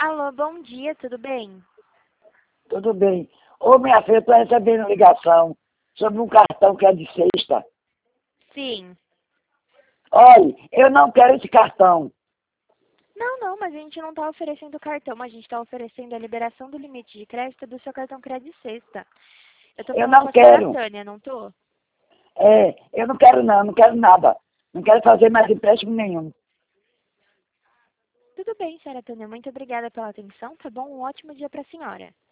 Alô, bom dia, tudo bem? Tudo bem. Ô, minha filha, estou recebendo ligação sobre um cartão que é de sexta. Sim. Olha, eu não quero esse cartão. Não, mas a gente não está oferecendo cartão, a gente está oferecendo a liberação do limite de crédito do seu cartão Crédito Sexta. Eu tô Eu falando com não a senhora quero. Tânia, não tô? Eu não quero não quero nada. Não quero fazer mais empréstimo nenhum. Tudo bem, senhora Tânia, muito obrigada pela atenção, tá bom? Um ótimo dia para a senhora.